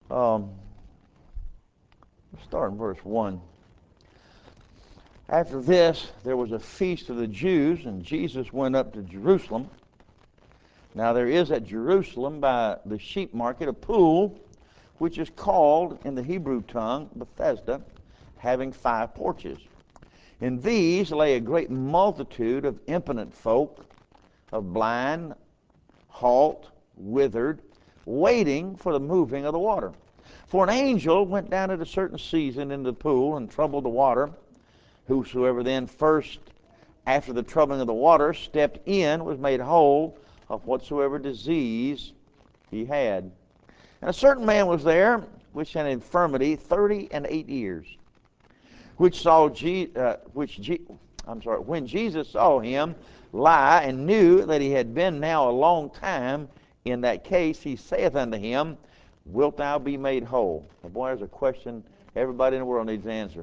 Um, let's start in verse 1. After this, there was a feast of the Jews, and Jesus went up to Jerusalem. Now there is at Jerusalem by the sheep market a pool, which is called in the Hebrew tongue Bethesda, having 5 porches. In these lay a great multitude of impotent folk, of blind, halt, withered, waiting for the moving of the water. For an angel went down at a certain season into the pool and troubled the water. Whosoever then first, after the troubling of the water, stepped in was made whole of whatsoever disease he had. And a certain man was there, which had an infirmity 38 years, when Jesus saw him lie and knew that he had been now a long time in that case, he saith unto him, Wilt thou be made whole? Now, boy, there's a question everybody in the world needs to answer.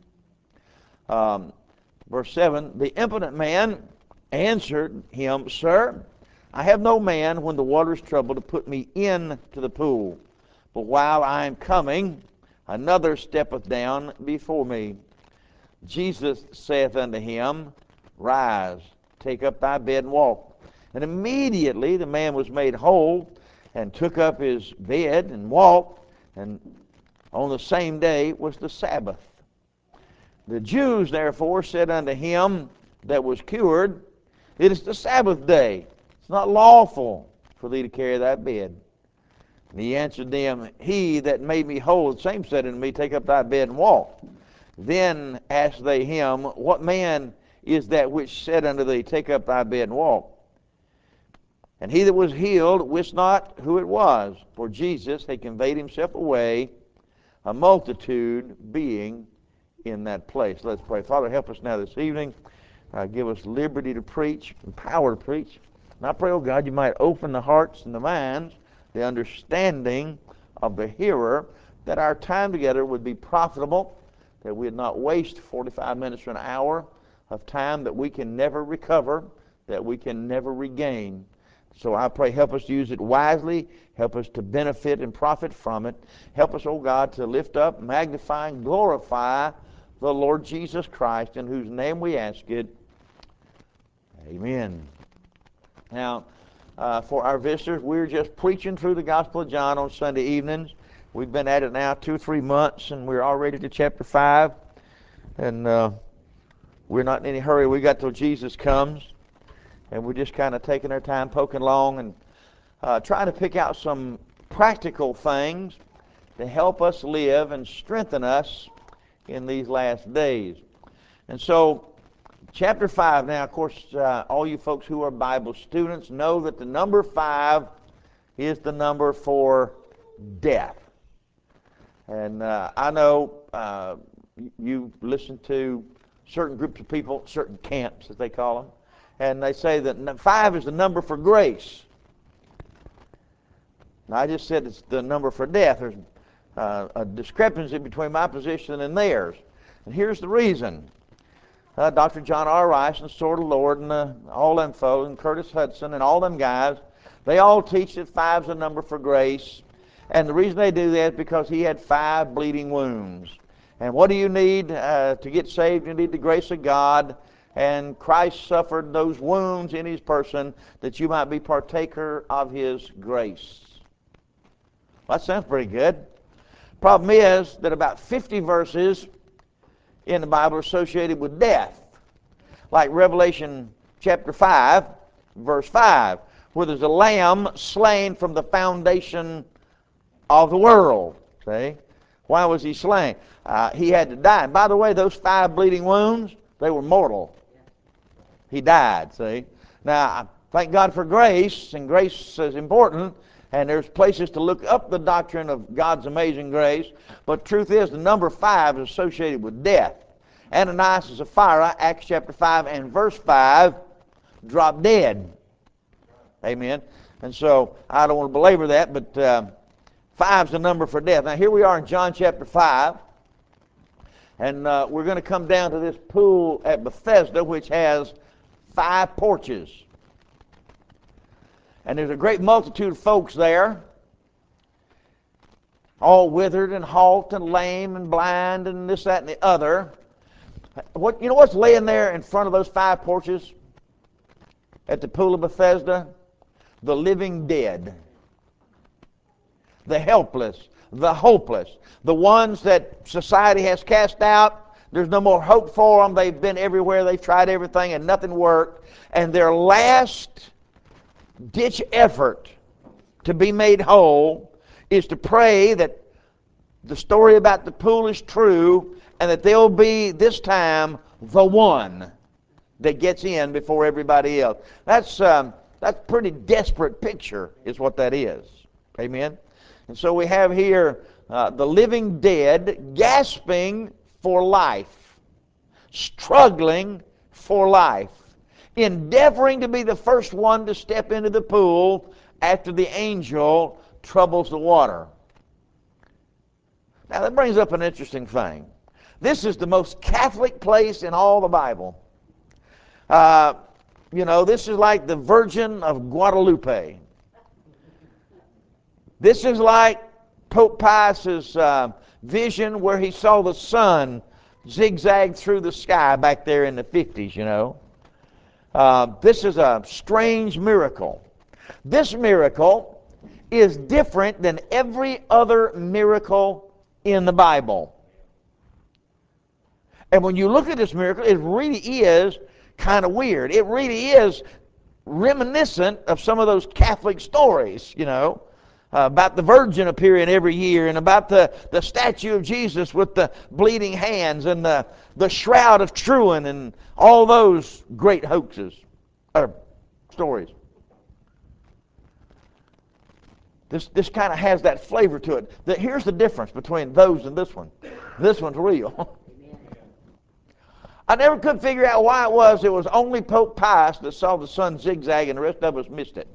Verse 7, the impotent man answered him, Sir, I have no man when the water is troubled to put me into the pool. But while I am coming, another steppeth down before me. Jesus saith unto him, Rise, take up thy bed and walk. And immediately the man was made whole, and took up his bed and walked. And on the same day was the Sabbath. The Jews therefore said unto him that was cured, It is the Sabbath day. It's not lawful for thee to carry thy bed. And he answered them, He that made me whole, the same said unto me, Take up thy bed and walk. Then asked they him, What man is that which said unto thee, Take up thy bed and walk? And he that was healed wist not who it was, for Jesus had conveyed himself away, a multitude being in that place. Let's pray. Father, help us now this evening. Give us liberty to preach and power to preach. And I pray, oh God, you might open the hearts and the minds, the understanding of the hearer, that our time together would be profitable, that we would not waste 45 minutes or an hour of time that we can never recover, that we can never regain. So I pray, help us to use it wisely, help us to benefit and profit from it. Help us, oh God, to lift up, magnify, and glorify the Lord Jesus Christ, in whose name we ask it. Amen. Now, for our visitors, we're just preaching through the Gospel of John on Sunday evenings. We've been at it now 2 or 3 months, and we're already to chapter 5. And we're not in any hurry. We got till Jesus comes. And we're just kind of taking our time, poking along, and trying to pick out some practical things to help us live and strengthen us in these last days. And so, chapter 5 now, of course, all you folks who are Bible students know that the number 5 is the number for death. And I know you listen to certain groups of people, certain camps, as they call them, and they say that 5 is the number for grace. Now, I just said it's the number for death. There's a discrepancy between my position and theirs. And here's the reason. Dr. John R. Rice and Sword of the Lord and all them folks, and Curtis Hudson and all them guys, they all teach that 5's the number for grace. And the reason they do that is because he had 5 bleeding wounds. And what do you need to get saved? You need the grace of God. And Christ suffered those wounds in his person that you might be partaker of his grace. Well, that sounds pretty good. Problem is that about 50 verses in the Bible are associated with death. Like Revelation chapter 5, verse 5, where there's a lamb slain from the foundation of the world. See? Why was he slain? He had to die. And by the way, those 5 bleeding wounds, they were mortal. He died, see? Now, thank God for grace, and grace is important, and there's places to look up the doctrine of God's amazing grace, but truth is the number 5 is associated with death. Ananias and Sapphira, Acts chapter 5 and verse 5, dropped dead. Amen. And so, I don't want to belabor that, but 5's the number for death. Now, here we are in John chapter 5, and we're going to come down to this pool at Bethesda, which has 5 porches. And there's a great multitude of folks there. all withered and halt and lame and blind and this, that, and the other. You know what's laying there in front of those 5 porches at the pool of Bethesda? The living dead, the helpless, the hopeless, the ones that society has cast out. There's no more hope for them. They've been everywhere. They've tried everything and nothing worked. And their last ditch effort to be made whole is to pray that the story about the pool is true and that they'll be, this time, the one that gets in before everybody else. That's a pretty desperate picture is what that is. Amen? And so we have here the living dead gasping for life, struggling for life, endeavoring to be the first one to step into the pool after the angel troubles the water. Now that brings up an interesting thing. This is the most Catholic place in all the Bible. This is like the Virgin of Guadalupe. This is like Pope Pius's vision where he saw the sun zigzag through the sky back there in the 50s, This is a strange miracle. This miracle is different than every other miracle in the Bible. And when you look at this miracle, it really is kind of weird. It really is reminiscent of some of those Catholic stories, about the Virgin appearing every year and about the statue of Jesus with the bleeding hands and the Shroud of Turin and all those great hoaxes or stories. This kind of has that flavor to it. Here's the difference between those and this one. This one's real. I never could figure out why it was only Pope Pius that saw the sun zigzag and the rest of us missed it.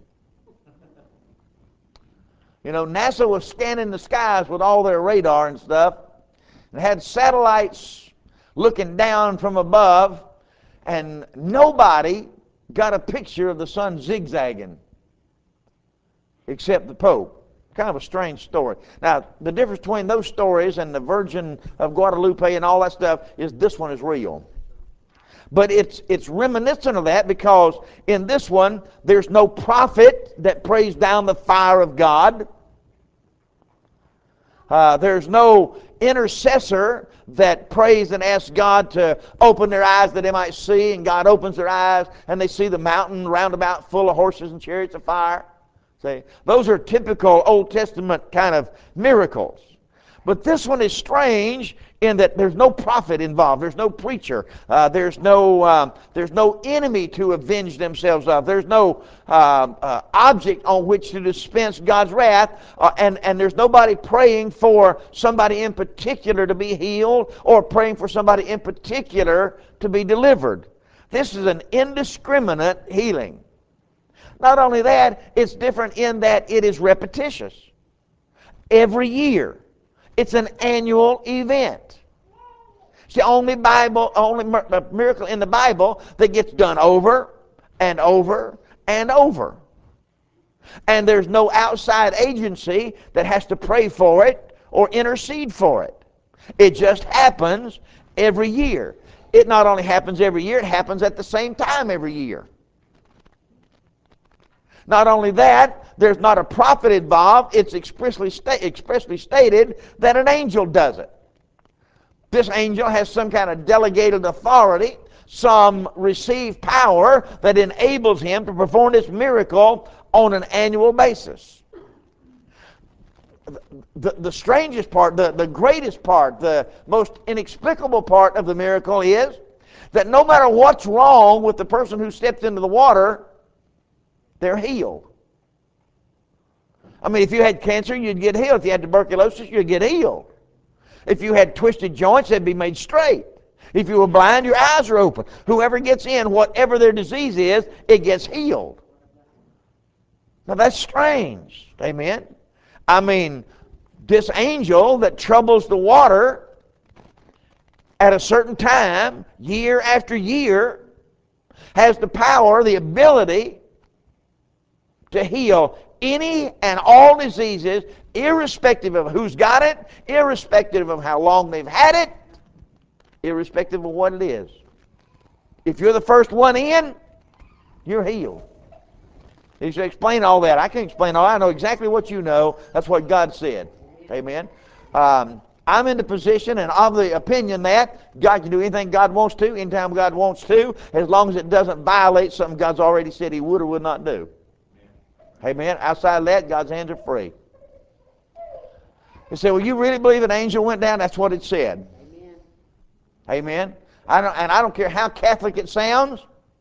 NASA was scanning the skies with all their radar and stuff and had satellites looking down from above, and nobody got a picture of the sun zigzagging except the Pope. Kind of a strange story. Now, the difference between those stories and the Virgin of Guadalupe and all that stuff is this one is real. But it's reminiscent of that because in this one, there's no prophet that prays down the fire of God. There's no intercessor that prays and asks God to open their eyes that they might see, and God opens their eyes and they see the mountain roundabout full of horses and chariots of fire. See, those are typical Old Testament kind of miracles. But this one is strange in that there's no prophet involved. There's no preacher. There's no enemy to avenge themselves of. There's no object on which to dispense God's wrath. And there's nobody praying for somebody in particular to be healed or praying for somebody in particular to be delivered. This is an indiscriminate healing. Not only that, it's different in that it is repetitious. Every year. It's an annual event. It's the only miracle in the Bible that gets done over and over and over. And there's no outside agency that has to pray for it or intercede for it. It just happens every year. It not only happens every year, it happens at the same time every year. Not only that, there's not a prophet involved. It's expressly stated that an angel does it. This angel has some kind of delegated authority, some received power that enables him to perform this miracle on an annual basis. The strangest part, the greatest part, the most inexplicable part of the miracle is that no matter what's wrong with the person who steps into the water, they're healed. I mean, if you had cancer, you'd get healed. If you had tuberculosis, you'd get healed. If you had twisted joints, they'd be made straight. If you were blind, your eyes are open. Whoever gets in, whatever their disease is, it gets healed. Now that's strange. Amen? I mean, this angel that troubles the water at a certain time, year after year, has the power, the ability to heal any and all diseases, irrespective of who's got it, irrespective of how long they've had it, irrespective of what it is. If you're the first one in, you're healed. He should explain all that. I can't explain all that. I know exactly what you know. That's what God said. Amen. I'm in the position and of the opinion that God can do anything God wants to, anytime God wants to, as long as it doesn't violate something God's already said He would or would not do. Amen. Outside of that, God's hands are free. He said, well, you really believe an angel went down? That's what it said. Amen. I don't care how Catholic it sounds.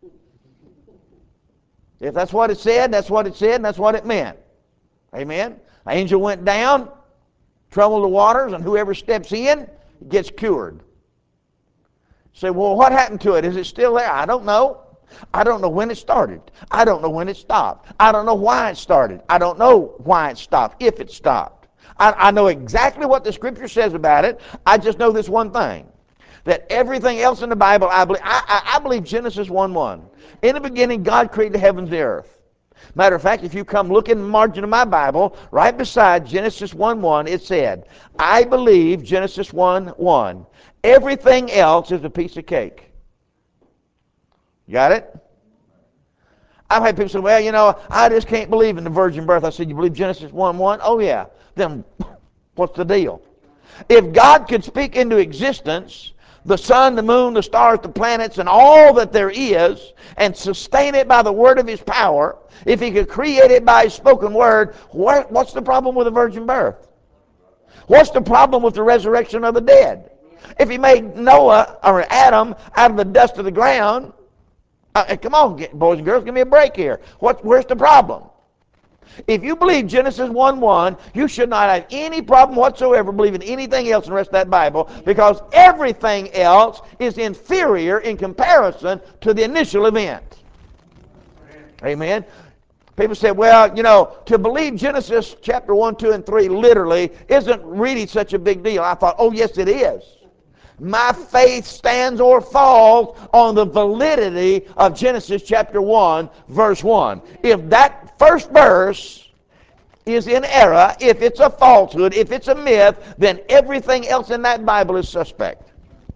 If that's what it said, that's what it said, and that's what it meant. Amen. An angel went down, troubled the waters, and whoever steps in gets cured. Say, well, what happened to it? Is it still there? I don't know. I don't know when it started. I don't know when it stopped. I don't know why it started. I don't know why it stopped, if it stopped. I know exactly what the Scripture says about it. I just know this one thing, that everything else in the Bible, I believe Genesis 1:1. In the beginning, God created the heavens and the earth. Matter of fact, if you come look in the margin of my Bible, right beside Genesis 1:1, it said, I believe Genesis 1:1. Everything else is a piece of cake. Got it? I've had people say, well, you know, I just can't believe in the virgin birth. I said, you believe Genesis 1:1? Oh, yeah. Then what's the deal? If God could speak into existence the sun, the moon, the stars, the planets, and all that there is, and sustain it by the word of His power, if He could create it by His spoken word, what's the problem with the virgin birth? What's the problem with the resurrection of the dead? If He made Noah or Adam out of the dust of the ground, come on, boys and girls, give me a break here. Where's the problem? If you believe Genesis 1:1, you should not have any problem whatsoever believing anything else in the rest of that Bible, because everything else is inferior in comparison to the initial event. Amen. People say, well, you know, to believe Genesis chapter 1, 2, and 3 literally isn't really such a big deal. I thought, oh, yes, it is. My faith stands or falls on the validity of Genesis chapter 1, verse 1. If that first verse is in error, if it's a falsehood, if it's a myth, then everything else in that Bible is suspect.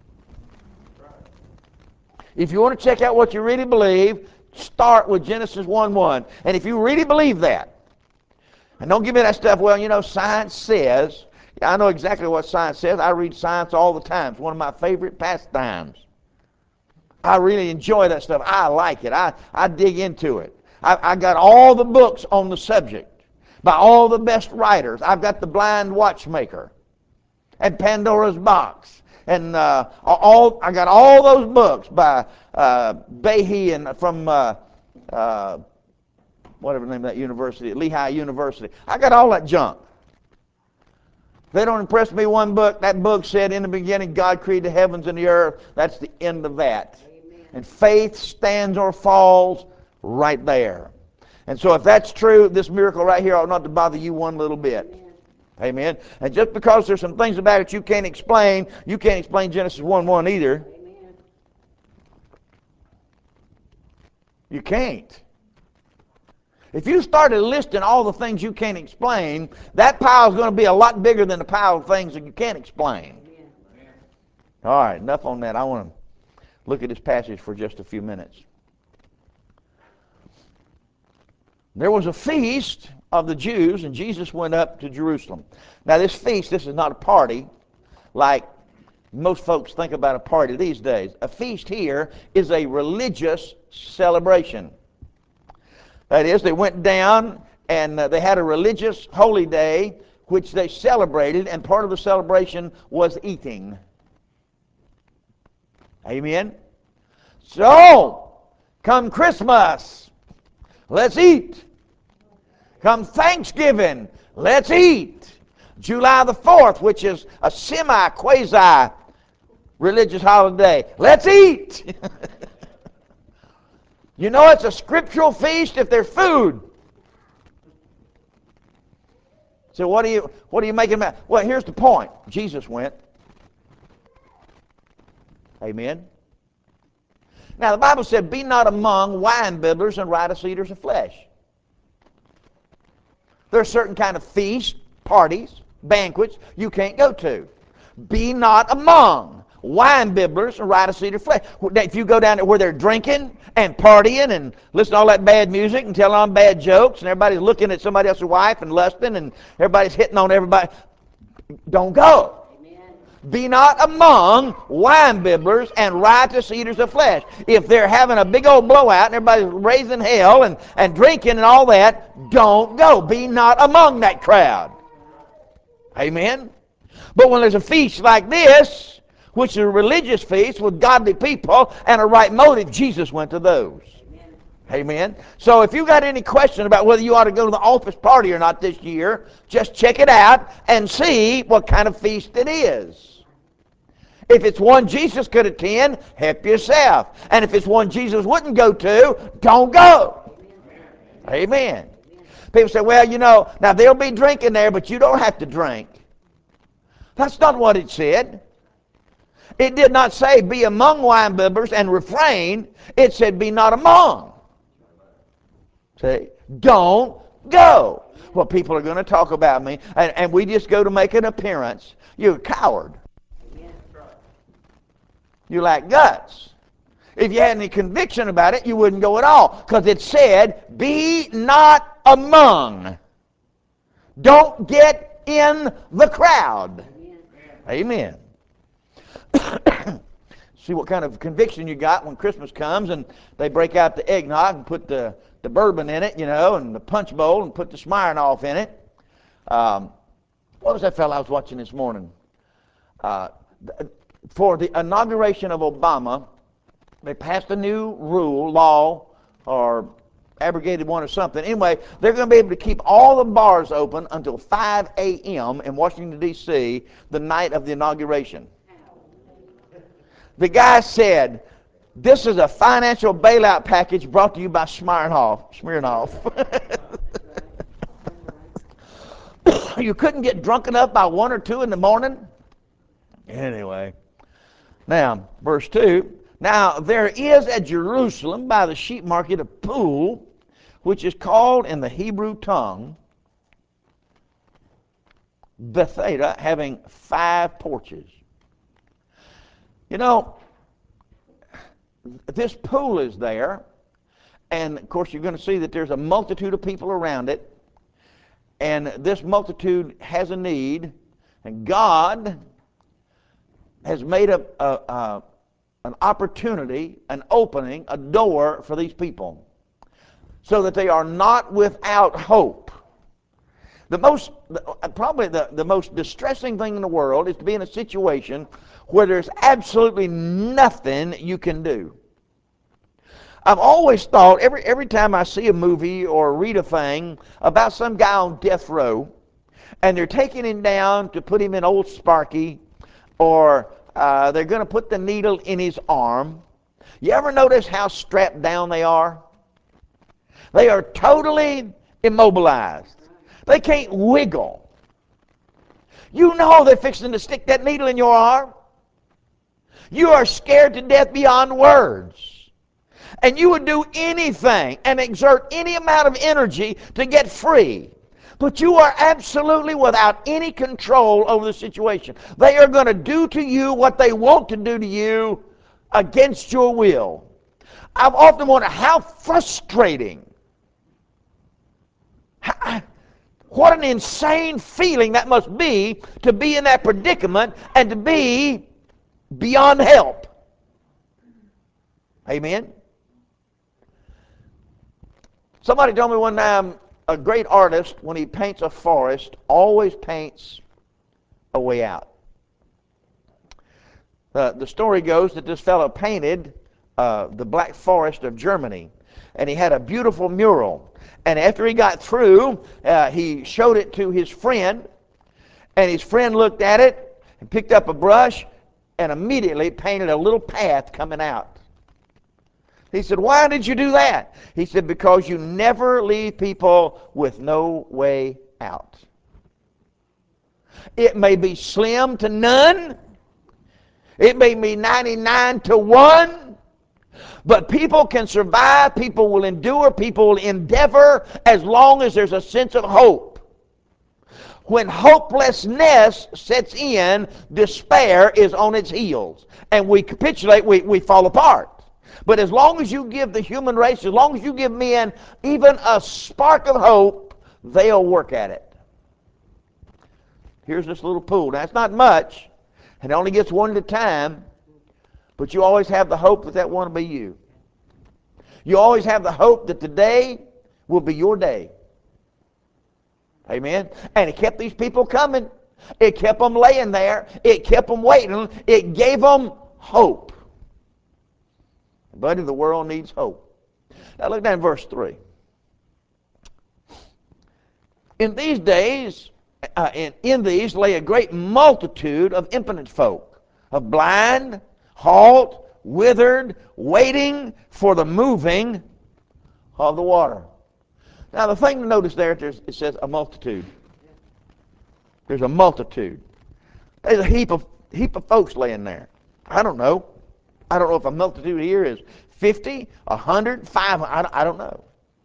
If you want to check out what you really believe, start with Genesis 1:1. And if you really believe that, and don't give me that stuff, well, you know, science says. I know exactly what science says. I read science all the time. It's one of my favorite pastimes. I really enjoy that stuff. I like it. I dig into it. I got all the books on the subject by all the best writers. I've got The Blind Watchmaker and Pandora's Box. And I got all those books by Behe and from whatever the name of that university, Lehigh University. I got all that junk. They don't impress me one book. That book said, in the beginning, God created the heavens and the earth. That's the end of that. Amen. And faith stands or falls right there. And so if that's true, this miracle right here ought not to bother you one little bit. Amen. And just because there's some things about it you can't explain Genesis 1:1 either. Amen. You can't. If you started listing all the things you can't explain, that pile is going to be a lot bigger than the pile of things that you can't explain. Amen. All right, enough on that. I want to look at this passage for just a few minutes. There was a feast of the Jews, and Jesus went up to Jerusalem. Now this feast, this is not a party like most folks think about a party these days. A feast here is a religious celebration. That is, they went down and they had a religious holy day which they celebrated, and part of the celebration was eating. Amen? So, come Christmas, let's eat. Come Thanksgiving, let's eat. July the 4th, which is a semi-quasi religious holiday, let's eat. You know it's a scriptural feast if there's food. So what are you making about? Well, here's the point. Jesus went. Amen. Now the Bible said, be not among wine bibblers and riotous eaters of flesh. There are certain kind of feasts, parties, banquets you can't go to. Be not among wine bibblers and riotous eaters of flesh. If you go down there where they're drinking and partying and listening to all that bad music and telling on bad jokes and everybody's looking at somebody else's wife and lusting and everybody's hitting on everybody, don't go. Be not among wine bibblers and riotous eaters of flesh. If they're having a big old blowout and everybody's raising hell and drinking and all that, don't go. Be not among that crowd. Amen? But when there's a feast like this, which is a religious feast with godly people and a right motive, Jesus went to those. Amen. So if you got any question about whether you ought to go to the office party or not this year, just check it out and see what kind of feast it is. If it's one Jesus could attend, help yourself. And if it's one Jesus wouldn't go to, don't go. Amen. People say, well, now they'll be drinking there, but you don't have to drink. That's not what it said. It did not say be among wine bibblers and refrain. It said be not among. See? Don't go. Well, people are going to talk about me, and we just go to make an appearance. You're a coward. You lack guts. If you had any conviction about it, you wouldn't go at all, because it said be not among. Don't get in the crowd. Amen. See what kind of conviction you got when Christmas comes and they break out the eggnog and put the bourbon in it, and the punch bowl and put the Smirnoff in it. What was that fellow I was watching this morning? For the inauguration of Obama, they passed a new law, or abrogated one or something. Anyway, they're going to be able to keep all the bars open until 5 a.m. in Washington, D.C. the night of the inauguration. The guy said, this is a financial bailout package brought to you by Smirnoff. You couldn't get drunk enough by 1 or 2 in the morning? Anyway. Now, verse 2. Now, there is at Jerusalem by the sheep market a pool, which is called in the Hebrew tongue Bethesda, having 5 porches. This pool is there, and of course you're going to see that there's a multitude of people around it, and this multitude has a need, and God has made an opportunity, an opening, a door for these people, so that they are not without hope. Probably the most distressing thing in the world is to be in a situation where there's absolutely nothing you can do. I've always thought, every time I see a movie or read a thing about some guy on death row, and they're taking him down to put him in Old Sparky, or they're going to put the needle in his arm. You ever notice how strapped down they are? They are totally immobilized. They can't wiggle. You know they're fixing to stick that needle in your arm. You are scared to death beyond words. And you would do anything and exert any amount of energy to get free. But you are absolutely without any control over the situation. They are going to do to you what they want to do to you against your will. I've often wondered how frustrating. What an insane feeling that must be to be in that predicament and to be beyond help. Amen? Somebody told me one time a great artist, when he paints a forest, always paints a way out. The story goes that this fellow painted the Black Forest of Germany, and he had a beautiful mural. And after he got through, he showed it to his friend, and his friend looked at it and picked up a brush and immediately painted a little path coming out. He said, why did you do that? He said, because you never leave people with no way out. It may be slim to none. It may be 99 to 1. But people can survive, people will endure, people will endeavor as long as there's a sense of hope. When hopelessness sets in, despair is on its heels. And we capitulate, we fall apart. But as long as you give the human race, as long as you give men even a spark of hope, they'll work at it. Here's this little pool. Now, it's not much. It only gets one at a time. But you always have the hope that that one will be you. You always have the hope that today will be your day. Amen? And it kept these people coming. It kept them laying there. It kept them waiting. It gave them hope. Buddy, the world needs hope. Now look down at verse 3. In these days, in these lay a great multitude of impotent folk, of blind, halt, withered, waiting for the moving of the water. Now the thing to notice there, it says a multitude. There's a multitude. There's a heap of folks laying there. I don't know. I don't know if a multitude here is 50, 100, 500. I don't know.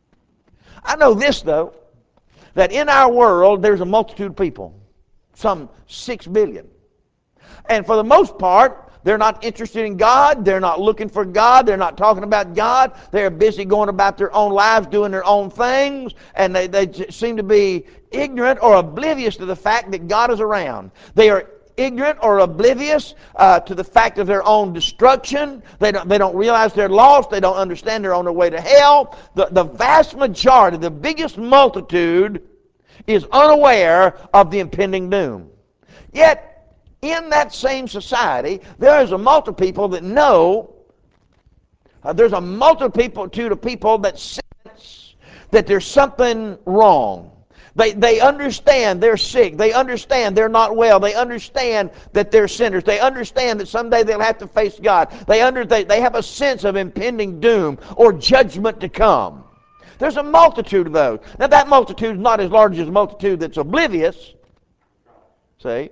I know this, though, that in our world there's a multitude of people, some 6 billion. And for the most part, they're not interested in God. They're not looking for God. They're not talking about God. They're busy going about their own lives, doing their own things, and they seem to be ignorant or oblivious to the fact that God is around. They are ignorant or oblivious to the fact of their own destruction. They don't realize they're lost. They don't understand they're on their way to hell. The vast majority, the biggest multitude, is unaware of the impending doom. Yet, in that same society, there is a multitude of people that know, there's a multitude of people that sense that there's something wrong. They understand they're sick. They understand they're not well. They understand that they're sinners. They understand that someday they'll have to face God. They have a sense of impending doom or judgment to come. There's a multitude of those. Now that multitude is not as large as a multitude that's oblivious. See?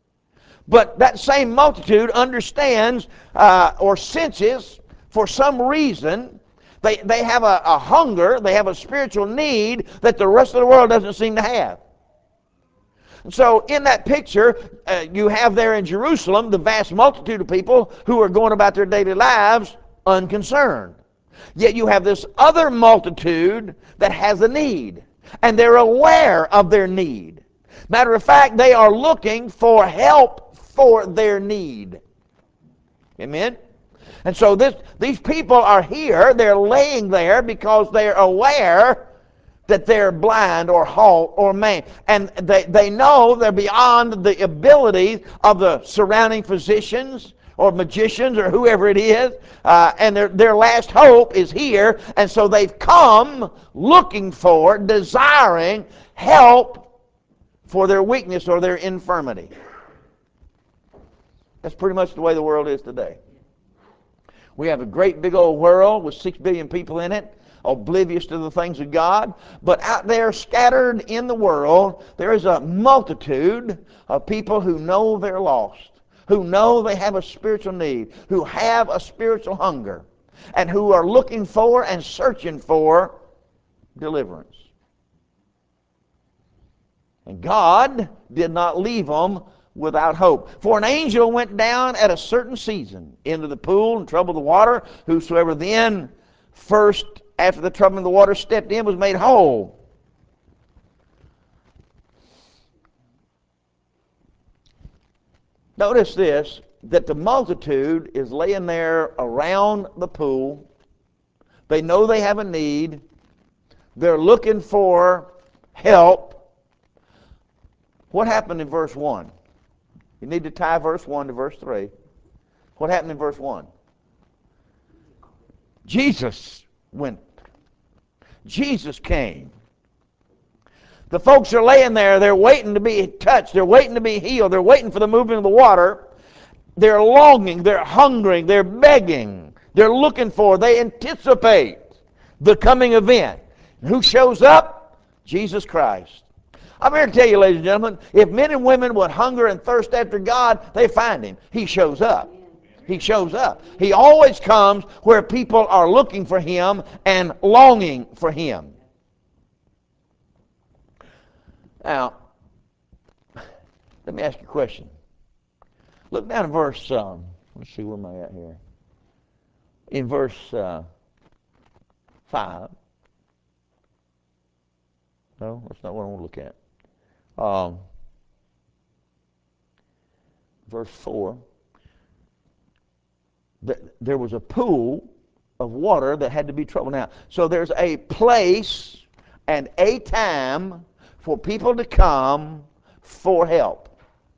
But that same multitude understands or senses for some reason they have a hunger, they have a spiritual need that the rest of the world doesn't seem to have. And so in that picture, you have there in Jerusalem the vast multitude of people who are going about their daily lives unconcerned. Yet you have this other multitude that has a need, and they're aware of their need. Matter of fact, they are looking for help for their need. Amen? And so these people are here, they're laying there because they're aware that they're blind or halt or maimed. And they know they're beyond the ability of the surrounding physicians or magicians or whoever it is, and their last hope is here, and so they've come looking for, desiring help for their weakness or their infirmity. That's pretty much the way the world is today. We have a great big old world with 6 billion people in it, oblivious to the things of God. But out there scattered in the world, there is a multitude of people who know they're lost, who know they have a spiritual need, who have a spiritual hunger, and who are looking for and searching for deliverance. And God did not leave them without hope. For an angel went down at a certain season into the pool and troubled the water. Whosoever then first, after the troubling of the water, stepped in was made whole. Notice this, that the multitude is laying there around the pool. They know they have a need. They're looking for help. What happened in verse 1? You need to tie verse 1 to verse 3. What happened in verse 1? Jesus went. Jesus came. The folks are laying there. They're waiting to be touched. They're waiting to be healed. They're waiting for the movement of the water. They're longing. They're hungering. They're begging. They're looking for. They anticipate the coming event. And who shows up? Jesus Christ. I'm here to tell you, ladies and gentlemen, if men and women would hunger and thirst after God, they find Him. He shows up. He shows up. He always comes where people are looking for Him and longing for Him. Now, Let me ask you a question. Look down at verse, let's see, where am I at here? In verse 5. No, that's not what I want to look at. Verse 4. There was a pool of water that had to be troubled. Now, so there's a place and a time for people to come for help.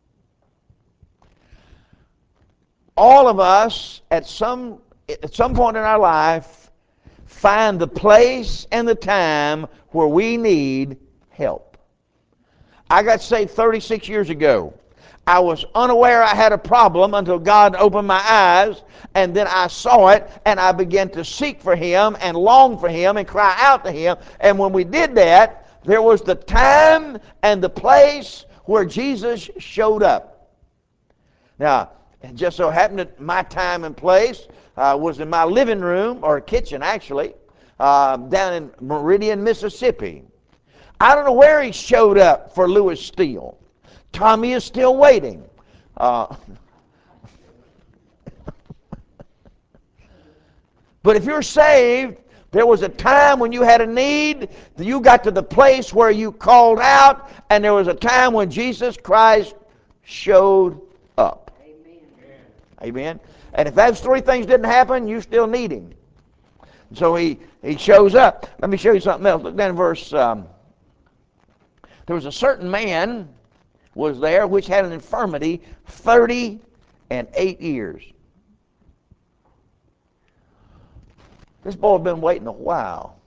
All of us at some point in our life find the place and the time where we need help. I got saved 36 years ago. I was unaware I had a problem until God opened my eyes, and then I saw it, and I began to seek for Him and long for Him and cry out to Him. And when we did that, there was the time and the place where Jesus showed up. Now, it just so happened that my time and place was in my living room, or kitchen actually, down in Meridian, Mississippi. I don't know where He showed up for Lewis Steele. Tommy is still waiting. But if you're saved, there was a time when you had a need, you got to the place where you called out, and there was a time when Jesus Christ showed up. Amen. Amen. And if those three things didn't happen, you still need Him. So he shows up. Let me show you something else. Look down in verse. There was a certain man was there which had an infirmity 38 years. This boy had been waiting a while.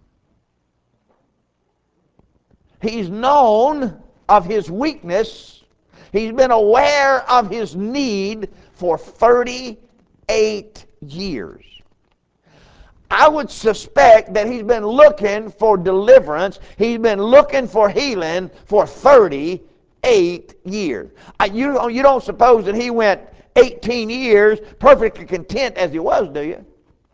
He's known of his weakness. He's been aware of his need for 38 years. I would suspect that he's been looking for deliverance. He's been looking for healing for 38 years. You don't suppose that he went 18 years perfectly content as he was, do you?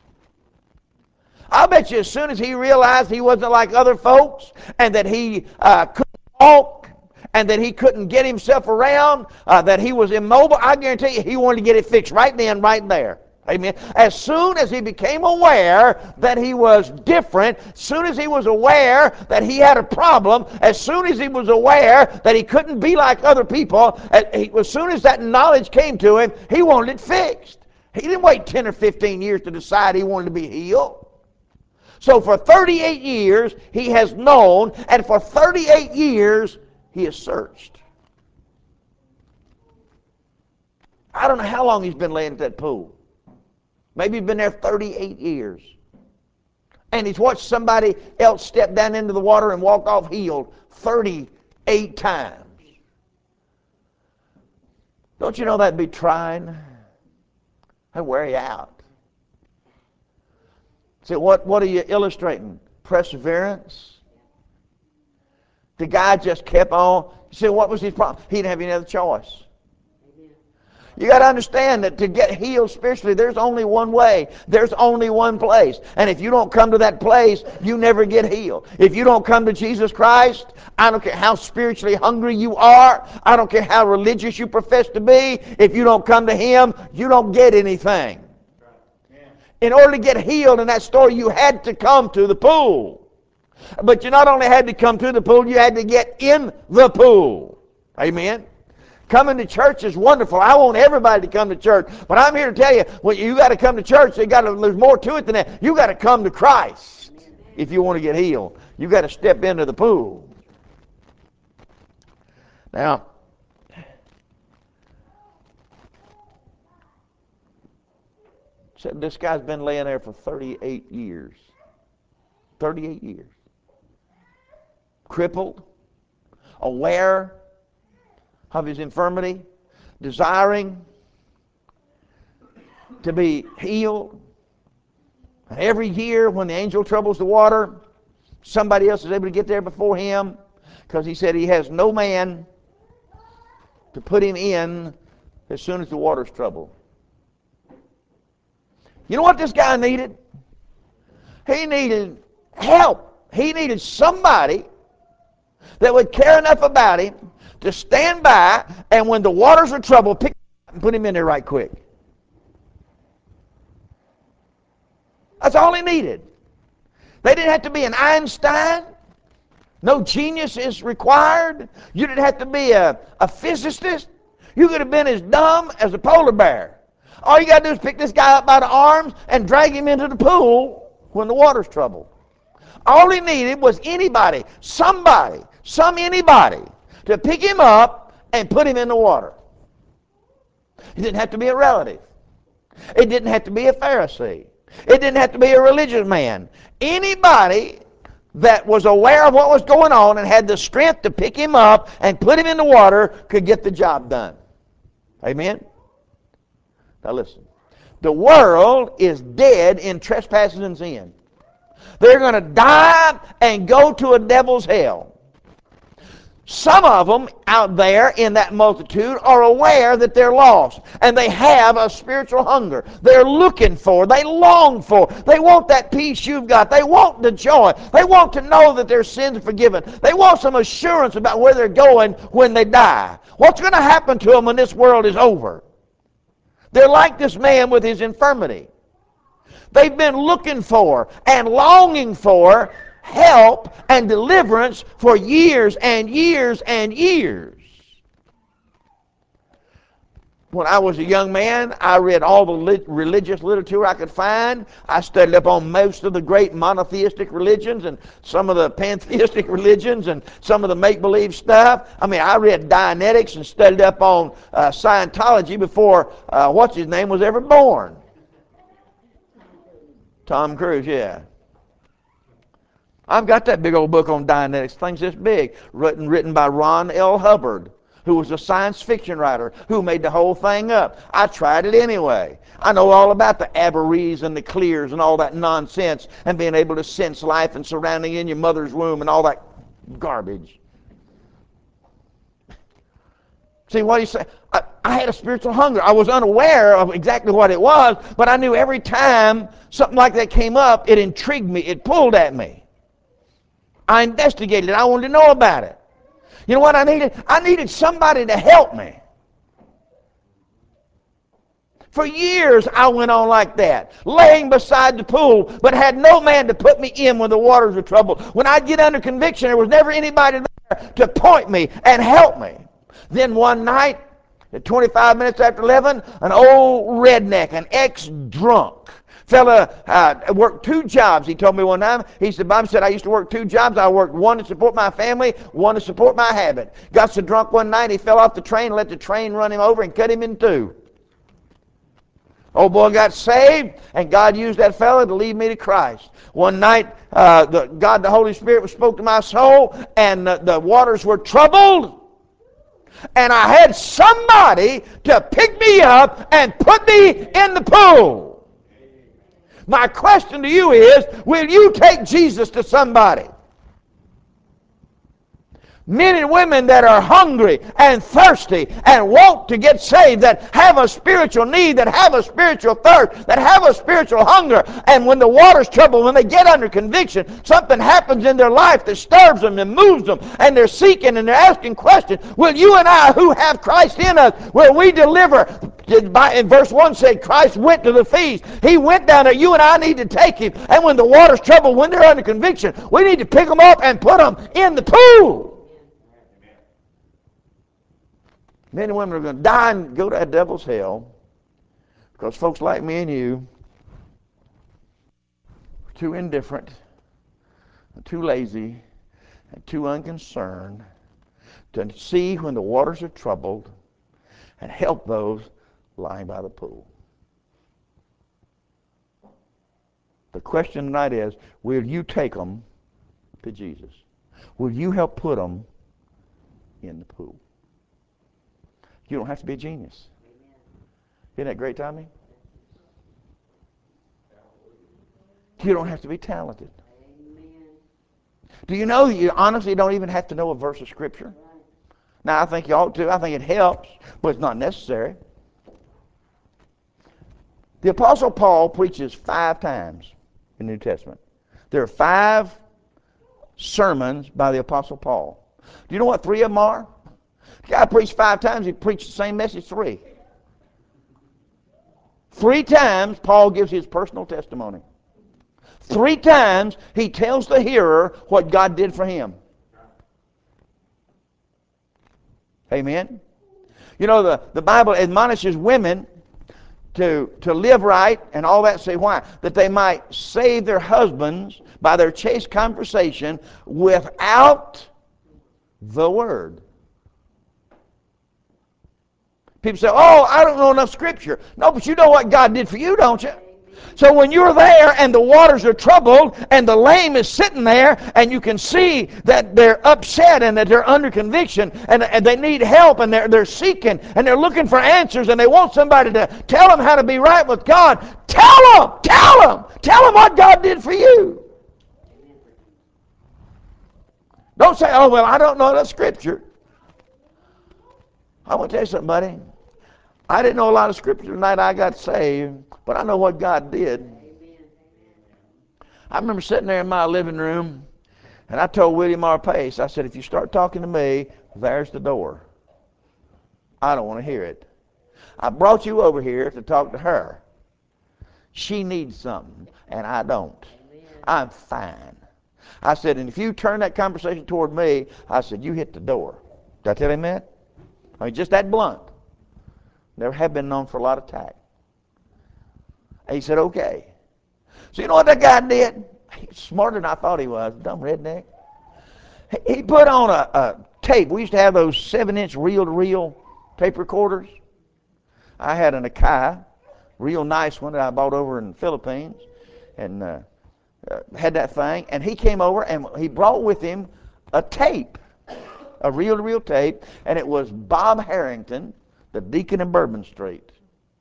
I'll bet you as soon as he realized he wasn't like other folks, and that he couldn't walk, and that he couldn't get himself around, that he was immobile, I guarantee you he wanted to get it fixed right then, right there. Amen. As soon as he became aware that he was different, as soon as he was aware that he had a problem, as soon as he was aware that he couldn't be like other people, as soon as that knowledge came to him, he wanted it fixed. He didn't wait 10 or 15 years to decide he wanted to be healed. So for 38 years he has known, and for 38 years he has searched. I don't know how long he's been laying at that pool. Maybe he's been there 38 years. And he's watched somebody else step down into the water and walk off healed 38 times. Don't you know that'd be trying? That'd wear you out. So what are you illustrating? Perseverance? The guy just kept on. You say, what was his problem? He didn't have any other choice. You got to understand that to get healed spiritually, there's only one way. There's only one place. And if you don't come to that place, you never get healed. If you don't come to Jesus Christ, I don't care how spiritually hungry you are. I don't care how religious you profess to be. If you don't come to Him, you don't get anything. In order to get healed in that story, you had to come to the pool. But you not only had to come to the pool, you had to get in the pool. Amen. Coming to church is wonderful. I want everybody to come to church. But I'm here to tell you, well, you got to come to church. There's more to it than that. You got to come to Christ if you want to get healed. You got to step into the pool. Now, so this guy's been laying there for 38 years. 38 years. Crippled, aware of his infirmity, desiring to be healed. And every year when the angel troubles the water, somebody else is able to get there before him, because he said he has no man to put him in as soon as the water's troubled. You know what this guy needed? He needed help. He needed somebody that would care enough about him to stand by, and when the waters are troubled, pick him up and put him in there right quick. That's all he needed. They didn't have to be an Einstein. No genius is required. You didn't have to be a physicist. You could have been as dumb as a polar bear. All you got to do is pick this guy up by the arms and drag him into the pool when the water's troubled. All he needed was anybody, somebody, anybody to pick him up and put him in the water. It didn't have to be a relative. It didn't have to be a Pharisee. It didn't have to be a religious man. Anybody that was aware of what was going on and had the strength to pick him up and put him in the water could get the job done. Amen? Now listen. The world is dead in trespasses and sin. They're going to die and go to a devil's hell. Some of them out there in that multitude are aware that they're lost, and they have a spiritual hunger. They're looking for, they long for, they want that peace you've got. They want the joy. They want to know that their sins are forgiven. They want some assurance about where they're going when they die. What's going to happen to them when this world is over? They're like this man with his infirmity. They've been looking for and longing for help and deliverance for years and years and years. When I was a young man, I read all the religious literature I could find. I studied up on most of the great monotheistic religions and some of the pantheistic religions and some of the make-believe stuff. I mean, I read Dianetics and studied up on Scientology before what's his name was ever born. Tom Cruise, yeah. I've got that big old book on Dianetics, things this big, written by Ron L. Hubbard, who was a science fiction writer who made the whole thing up. I tried it anyway. I know all about the Aberrees and the Clears and all that nonsense and being able to sense life and surrounding in your mother's womb and all that garbage. See, what do you say? I had a spiritual hunger. I was unaware of exactly what it was, but I knew every time something like that came up, it intrigued me. It pulled at me. I investigated it. I wanted to know about it. You know what I needed? I needed somebody to help me. For years I went on like that, laying beside the pool, but had no man to put me in when the waters were troubled. When I'd get under conviction, there was never anybody there to point me and help me. Then one night, at 25 minutes after 11, an old redneck, an ex-drunk, fella worked two jobs. He told me one time, he said, Bob said, I used to work two jobs. I worked one to support my family, one to support my habit. Got so drunk one night, he fell off the train, let the train run him over and cut him in two. Old boy got saved, and God used that fella to lead me to Christ. One night, God the Holy Spirit spoke to my soul, and the waters were troubled. And I had somebody to pick me up and put me in the pool. My question to you is, will you take Jesus to somebody? Men and women that are hungry and thirsty and want to get saved, that have a spiritual need, that have a spiritual thirst, that have a spiritual hunger, and when the water's troubled, when they get under conviction, something happens in their life that stirs them and moves them, and they're seeking and they're asking questions. Will you and I, who have Christ in us, will we deliver? In verse 1 said, Christ went to the feast. He went down there. You and I need to take him. And when the water's troubled, when they're under conviction, we need to pick them up and put them in the pool. Men and women are going to die and go to that devil's hell because folks like me and you are too indifferent, too lazy, and too unconcerned to see when the waters are troubled and help those lying by the pool. The question tonight is, will you take them to Jesus? Will you help put them in the pool? You don't have to be a genius. Isn't that great, Tommy? You don't have to be talented. Do you know that you honestly don't even have to know a verse of Scripture? Now, I think you ought to. I think it helps, but it's not necessary. The Apostle Paul preaches 5 times in the New Testament. There are 5 sermons by the Apostle Paul. Do you know what 3 of them are? Guy preached 5 times, he preached the same message 3. 3 times Paul gives his personal testimony. 3 times he tells the hearer what God did for him. Amen. You know, the Bible admonishes women to live right and all that. Say why? That they might save their husbands by their chaste conversation without the word. People say, oh, I don't know enough Scripture. No, but you know what God did for you, don't you? So when you're there and the waters are troubled and the lame is sitting there and you can see that they're upset and that they're under conviction and they need help and they're seeking and they're looking for answers and they want somebody to tell them how to be right with God, tell them what God did for you. Don't say, oh, well, I don't know that Scripture. I want to tell you something, buddy. I didn't know a lot of Scripture the night I got saved, but I know what God did. I remember sitting there in my living room, and I told William R. Pace, I said, if you start talking to me, there's the door. I don't want to hear it. I brought you over here to talk to her. She needs something, and I don't. I'm fine. I said, and if you turn that conversation toward me, I said, you hit the door. Did I tell him that? I mean, just that blunt. Never have been known for a lot of tact. And he said, okay. So you know what that guy did? He was smarter than I thought he was, dumb redneck. He put on a tape. We used to have those 7-inch reel-to-reel tape recorders. I had an Akai, real nice one that I bought over in the Philippines, and had that thing. And he came over and he brought with him a tape, a reel-to-reel tape, and it was Bob Harrington, the deacon in Bourbon Street.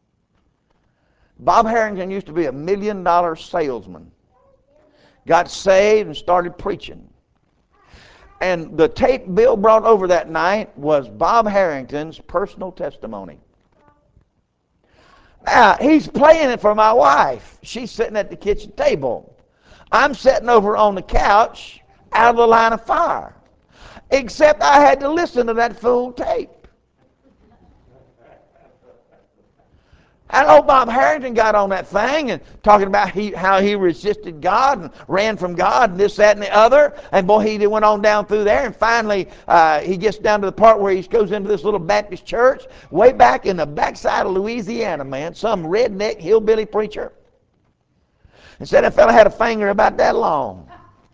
Bob Harrington used to be $1 million salesman. Got saved and started preaching. And the tape Bill brought over that night was Bob Harrington's personal testimony. Now, he's playing it for my wife. She's sitting at the kitchen table. I'm sitting over on the couch out of the line of fire. Except I had to listen to that full tape. And old Bob Harrington got on that thing and talking about how he resisted God and ran from God and this, that, and the other. And boy, he went on down through there. And finally, he gets down to the part where he goes into this little Baptist church way back in the backside of Louisiana, man. Some redneck hillbilly preacher. And said that fella had a finger about that long.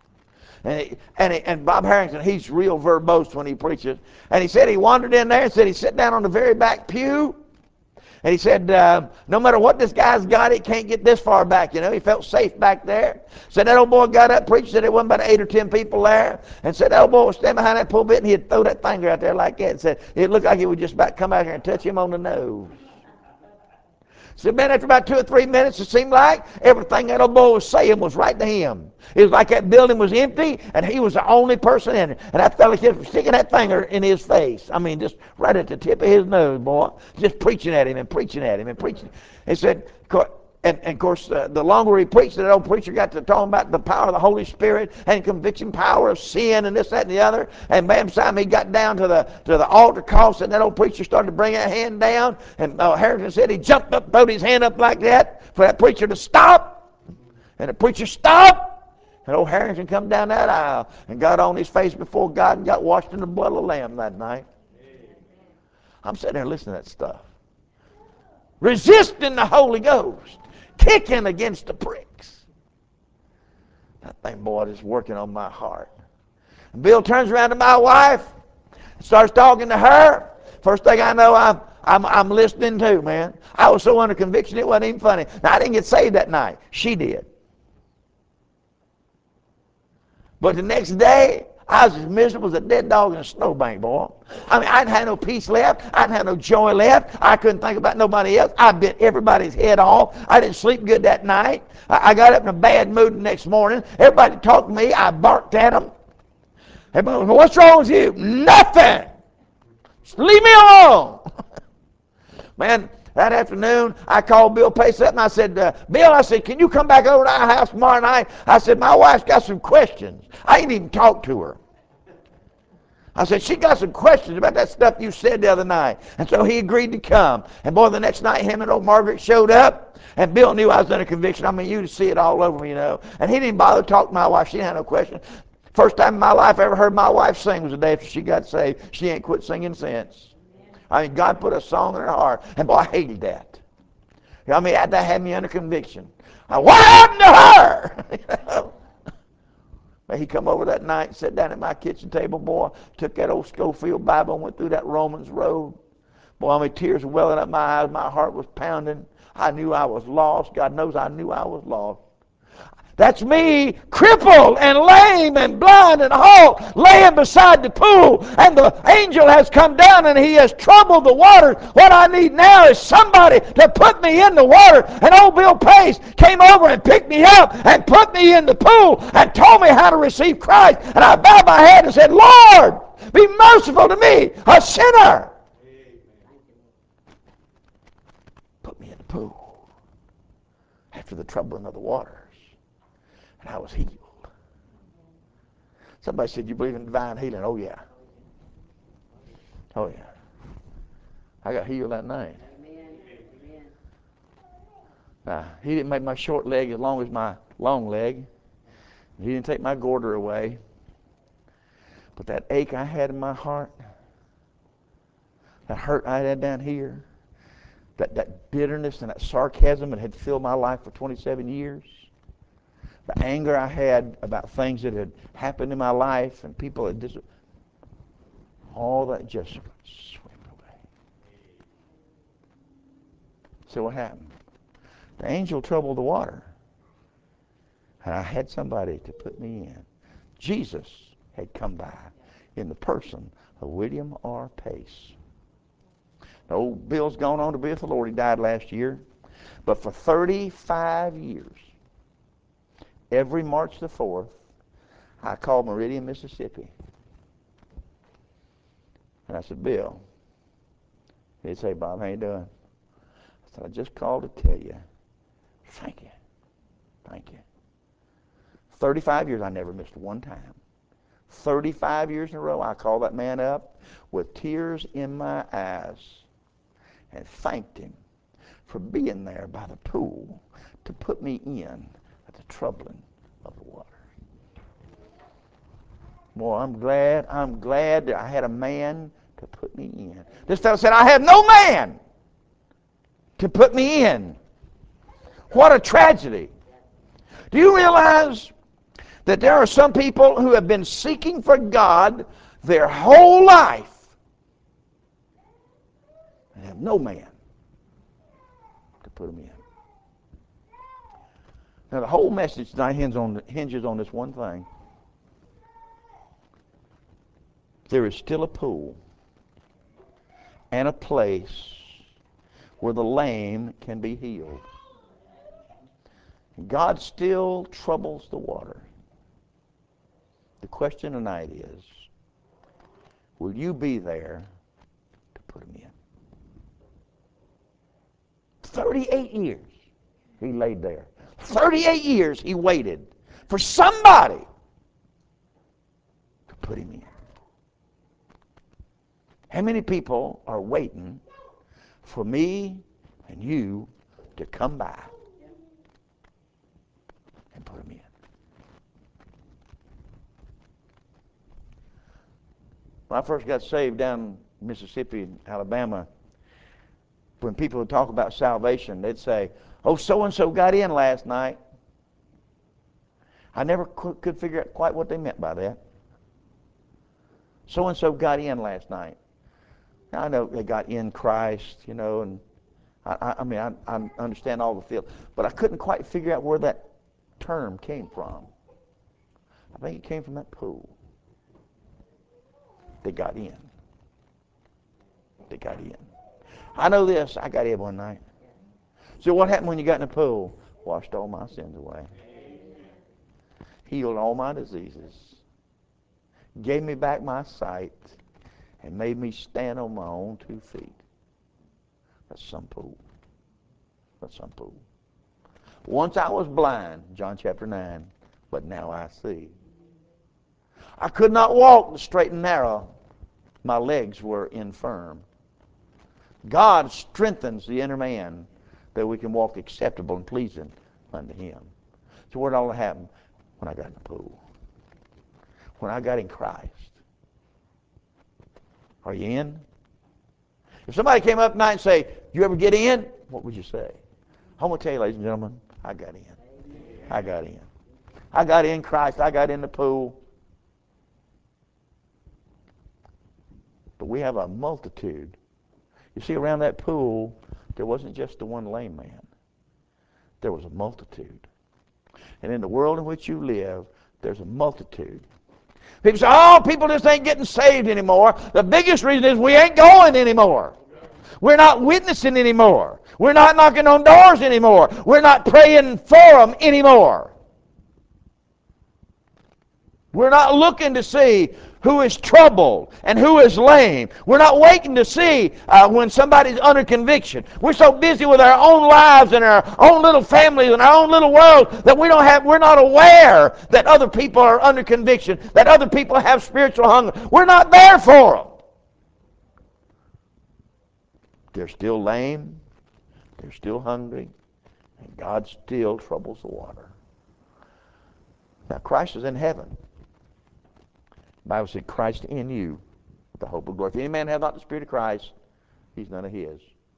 And Bob Harrington, he's real verbose when he preaches. And he said he wandered in there and said he sat down on the very back pew. And he said, no matter what this guy's got, he can't get this far back. You know, he felt safe back there. Said that old boy got up, preached, said there wasn't about 8 or 10 people there. And said that old boy was standing behind that pulpit and he'd throw that finger out there like that. And said it looked like he would just about come out here and touch him on the nose. So man, after about 2 or 3 minutes, it seemed like everything that old boy was saying was right to him. It was like that building was empty, and he was the only person in it. And that fella kept sticking that finger in his face. I mean, just right at the tip of his nose, boy. Just preaching at him and preaching at him and preaching. He said, and of course, the longer he preached, that old preacher got to talking about the power of the Holy Spirit and conviction power of sin and this, that, and the other. And bam, time he got down to the altar call, and that old preacher started to bring that hand down. And Harrington said he jumped up, throwed his hand up like that for that preacher to stop. And the preacher stopped. And old Harrington come down that aisle and got on his face before God and got washed in the blood of the Lamb that night. I'm sitting there listening to that stuff. Resisting the Holy Ghost. Kicking against the pricks. That thing, boy, is working on my heart. And Bill turns around to my wife and starts talking to her. First thing I know, I'm listening to, man. I was so under conviction it wasn't even funny. Now, I didn't get saved that night. She did. But the next day, I was as miserable as a dead dog in a snowbank, boy. I mean, I didn't have no peace left. I didn't have no joy left. I couldn't think about nobody else. I bit everybody's head off. I didn't sleep good that night. I got up in a bad mood the next morning. Everybody talked to me. I barked at them. Everybody was, what's wrong with you? Nothing. Just leave me alone. Man, that afternoon, I called Bill Pace up and I said, Bill, I said, can you come back over to our house tomorrow night? I said, my wife's got some questions. I ain't even talked to her. I said, she got some questions about that stuff you said the other night. And so he agreed to come. And boy, the next night, him and old Margaret showed up. And Bill knew I was under conviction. I mean, you'd see it all over me, you know. And he didn't bother to talk to my wife. She didn't have no question. First time in my life I ever heard my wife sing was the day after she got saved. She ain't quit singing since. I mean, God put a song in her heart. And boy, I hated that. I mean, that had me under conviction. What happened to her? You know? But he come over that night, sat down at my kitchen table, boy, took that old Schofield Bible and went through that Romans road. Boy, I mean, tears were welling up my eyes. My heart was pounding. I knew I was lost. God knows I knew I was lost. That's me, crippled and lame and blind and halt, laying beside the pool, and the angel has come down and he has troubled the waters. What I need now is somebody to put me in the water. And old Bill Pace came over and picked me up and put me in the pool and told me how to receive Christ. And I bowed my head and said, Lord, be merciful to me, a sinner. Put me in the pool after the troubling of the waters. And I was healed. Somebody said, you believe in divine healing? Oh, yeah. Oh, yeah. I got healed that night. He didn't make my short leg as long as my long leg. He didn't take my goiter away. But that ache I had in my heart, that hurt I had down here, that bitterness and that sarcasm that had filled my life for 27 years, the anger I had about things that had happened in my life and people had all that just swept away. So what happened? The angel troubled the water. And I had somebody to put me in. Jesus had come by in the person of William R. Pace. Now, old Bill's gone on to be with the Lord. He died last year. But for 35 years, every March the 4th, I called Meridian, Mississippi. And I said, Bill. He'd say, Bob, how you doing? I said, I just called to tell you, thank you. Thank you. 35 years, I never missed one time. 35 years in a row, I called that man up with tears in my eyes and thanked him for being there by the pool to put me in at the troubling of the water. Boy, I'm glad that I had a man to put me in. This fellow said, I have no man to put me in. What a tragedy. Do you realize that there are some people who have been seeking for God their whole life and have no man to put them in? Now, the whole message tonight hinges on this one thing. There is still a pool and a place where the lame can be healed. God still troubles the water. The question tonight is, will you be there to put him in? 38 years he laid there. 38 years he waited for somebody to put him in. How many people are waiting for me and you to come by and put him in? When I first got saved down in Mississippi and Alabama, when people would talk about salvation, they'd say, oh, so-and-so got in last night. I never could figure out quite what they meant by that. So-and-so got in last night. Now, I know they got in Christ, you know, and I understand all the field, but I couldn't quite figure out where that term came from. I think it came from that pool. They got in. They got in. I know this. I got in one night. So what happened when you got in the pool? Washed all my sins away. Healed all my diseases. Gave me back my sight. And made me stand on my own 2 feet. That's some pool. That's some pool. Once I was blind, John chapter 9, but now I see. I could not walk the straight and narrow, my legs were infirm. God strengthens the inner man that we can walk acceptable and pleasing unto Him. So where did all that happen? When I got in the pool. When I got in Christ. Are you in? If somebody came up tonight and say, you ever get in? What would you say? I'm going to tell you, ladies and gentlemen, I got in. I got in. I got in Christ. I got in the pool. But we have a multitude. You see, around that pool, there wasn't just the one lame man. There was a multitude. And in the world in which you live, there's a multitude. People say, oh, people just ain't getting saved anymore. The biggest reason is we ain't going anymore. We're not witnessing anymore. We're not knocking on doors anymore. We're not praying for them anymore. We're not looking to see who is troubled and who is lame. We're not waiting to see when somebody's under conviction. We're so busy with our own lives and our own little families and our own little world that we're not aware that other people are under conviction, that other people have spiritual hunger. We're not there for them. They're still lame. They're still hungry. And God still troubles the water. Now, Christ is in heaven. The Bible said, Christ in you, the hope of glory. If any man have not the Spirit of Christ, he's none of his.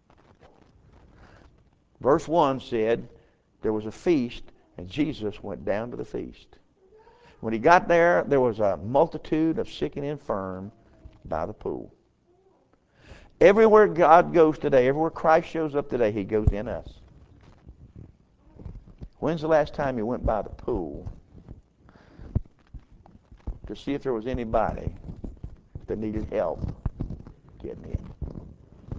Verse 1 said, there was a feast, and Jesus went down to the feast. When he got there, there was a multitude of sick and infirm by the pool. Everywhere God goes today, everywhere Christ shows up today, He goes in us. When's the last time you went by the pool to see if there was anybody that needed help getting in?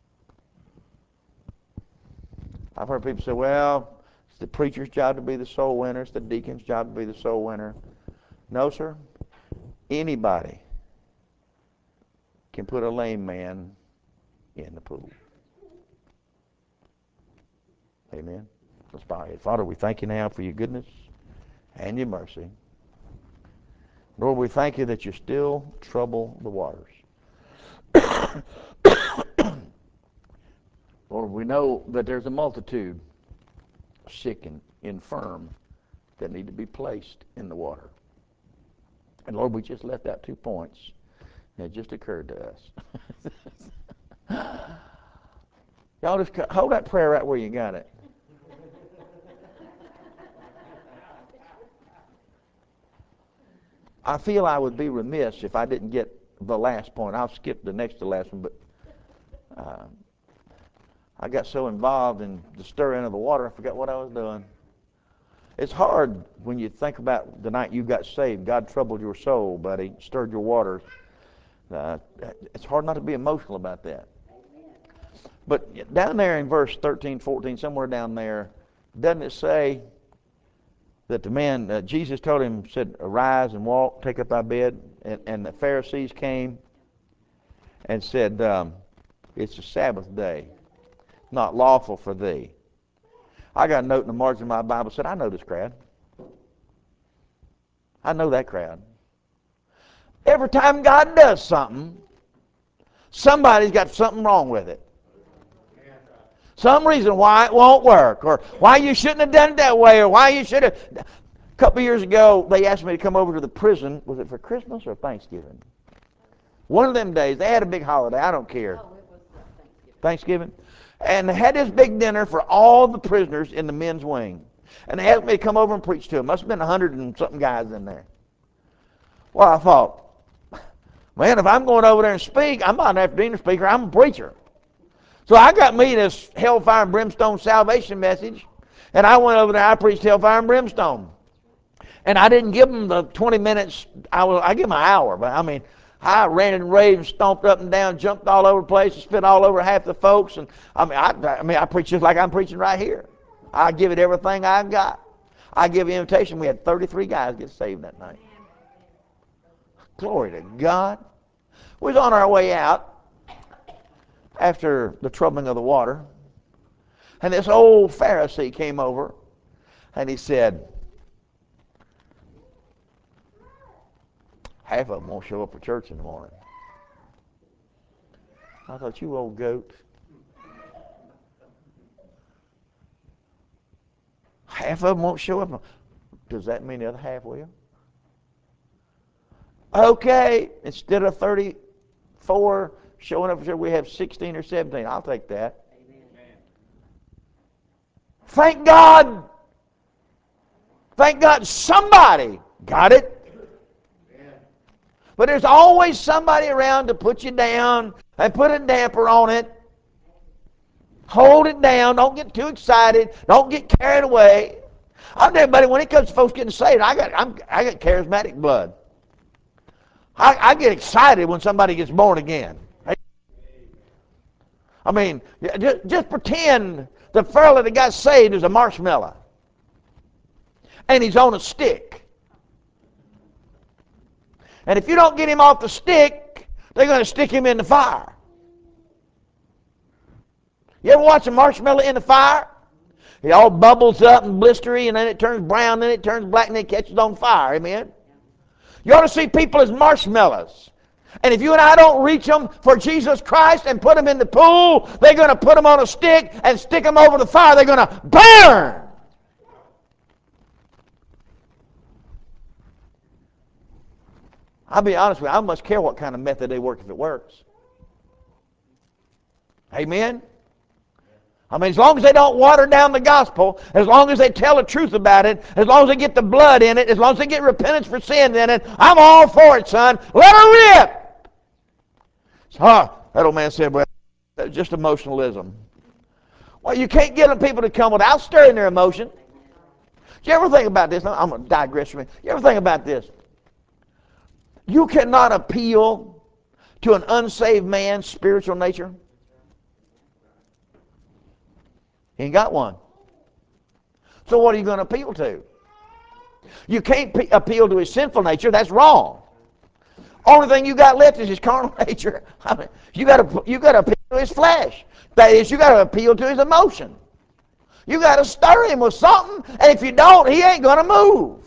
I've heard people say, well, it's the preacher's job to be the soul winner, it's the deacon's job to be the soul winner. No, sir. Anybody can put a lame man in the pool. Amen. Let's bow our head. Father, we thank you now for your goodness and your mercy. Lord, we thank you that you still trouble the waters. Lord, we know that there's a multitude sick and infirm that need to be placed in the water. And Lord, we just left out 2 points. And it just occurred to us. Y'all just hold that prayer right where you got it. I feel I would be remiss if I didn't get the last point. I'll skip the next to last one, but I got so involved in the stirring of the water, I forgot what I was doing. It's hard when you think about the night you got saved. God troubled your soul, buddy, stirred your waters. It's hard not to be emotional about that. But down there in verse 13, 14, somewhere down there, doesn't it say that the man, Jesus told him, said, arise and walk, take up thy bed. And the Pharisees came and said, it's a Sabbath day, not lawful for thee. I got a note in the margin of my Bible that said, I know this crowd. I know that crowd. Every time God does something, somebody's got something wrong with it. Some reason why it won't work, or why you shouldn't have done it that way, or why you should have. A couple of years ago, they asked me to come over to the prison. Was it for Christmas or Thanksgiving? One of them days. They had a big holiday. I don't care. Oh, it was Thanksgiving. And they had this big dinner for all the prisoners in the men's wing. And they asked me to come over and preach to them. Must have been 100 and something guys in there. Well, I thought, man, if I'm going over there and speak, I'm not an after-dinner speaker. I'm a preacher. So I got me this hellfire and brimstone salvation message, and I went over there, I preached hellfire and brimstone. And I didn't give them the 20 minutes, I give them an hour, but I mean, I ran and raved and stomped up and down, jumped all over the place, and spit all over half the folks, and I preach just like I'm preaching right here. I give it everything I've got. I give an invitation. We had 33 guys get saved that night. Glory to God. We was on our way out after the troubling of the water, and this old Pharisee came over, and he said, half of them won't show up for church in the morning. I thought, you old goat. Half of them won't show up. Does that mean the other half will? Okay, instead of 34 showing up, we have 16 or 17. I'll take that. Amen. Thank God. Thank God somebody got it. But there's always somebody around to put you down and put a damper on it. Hold it down. Don't get too excited. Don't get carried away. I'll tell everybody, when it comes to folks getting saved, I got charismatic blood. I get excited when somebody gets born again. I mean, just pretend the fella that got saved is a marshmallow. And he's on a stick. And if you don't get him off the stick, they're going to stick him in the fire. You ever watch a marshmallow in the fire? It all bubbles up and blistery, and then it turns brown, then it turns black, and then it catches on fire. Amen? You ought to see people as marshmallows. And if you and I don't reach them for Jesus Christ and put them in the pool, they're going to put them on a stick and stick them over the fire. They're going to burn. I'll be honest with you, I don't much care what kind of method they work if it works. Amen? I mean, as long as they don't water down the gospel, as long as they tell the truth about it, as long as they get the blood in it, as long as they get repentance for sin in it, I'm all for it, son. Let her rip! So, that old man said, well, that's just emotionalism. Well, you can't get people to come without stirring their emotion. Do you ever think about this? I'm going to digress from it. You ever think about this? You cannot appeal to an unsaved man's spiritual nature. He ain't got one. So what are you going to appeal to? You can't appeal to his sinful nature. That's wrong. Only thing you got left is his carnal nature. I mean, you got to appeal to his flesh. That is, you got to appeal to his emotion. You got to stir him with something, and if you don't, he ain't going to move.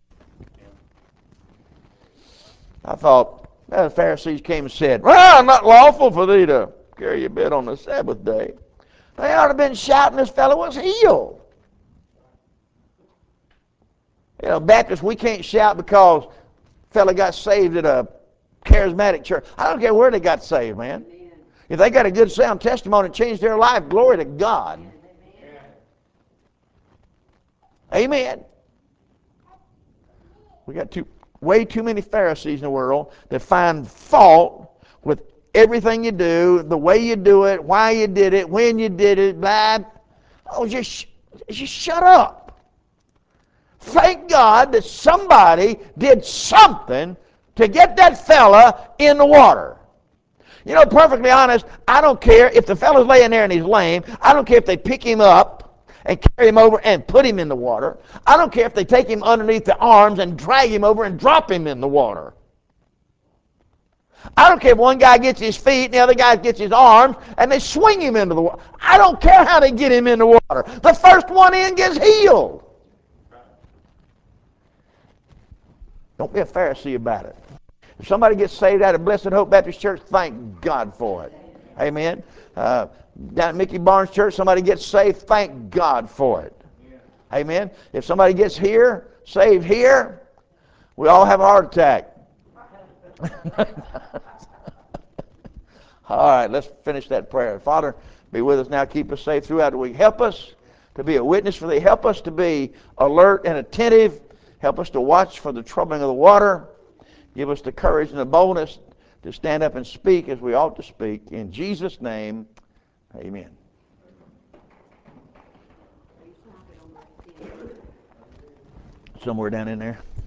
I thought, the Pharisees came and said, well, not lawful for thee to carry your bed on the Sabbath day. They ought to have been shouting this fellow was healed. You know, Baptists, we can't shout because fella got saved at a charismatic church. I don't care where they got saved, man. Amen. If they got a good sound testimony and changed their life, glory to God. Amen. Amen. We got way too many Pharisees in the world that find fault with everything you do, the way you do it, why you did it, when you did it, blah. Oh, just shut up. Thank God that somebody did something to get that fella in the water. You know, perfectly honest, I don't care if the fella's laying there and he's lame. I don't care if they pick him up and carry him over and put him in the water. I don't care if they take him underneath the arms and drag him over and drop him in the water. I don't care if one guy gets his feet and the other guy gets his arms and they swing him into the water. I don't care how they get him in the water. The first one in gets healed. Don't be a Pharisee about it. If somebody gets saved out of Blessed Hope Baptist Church, thank God for it. Amen. Down at Mickey Barnes Church, somebody gets saved, thank God for it. Amen. If somebody gets saved here, we all have a heart attack. All right, let's finish that prayer. Father, be with us now. Keep us safe throughout the week. Help us to be a witness for thee. Help us to be alert and attentive. Help us to watch for the troubling of the water. Give us the courage and the boldness to stand up and speak as we ought to speak. In Jesus' name, amen. Somewhere down in there.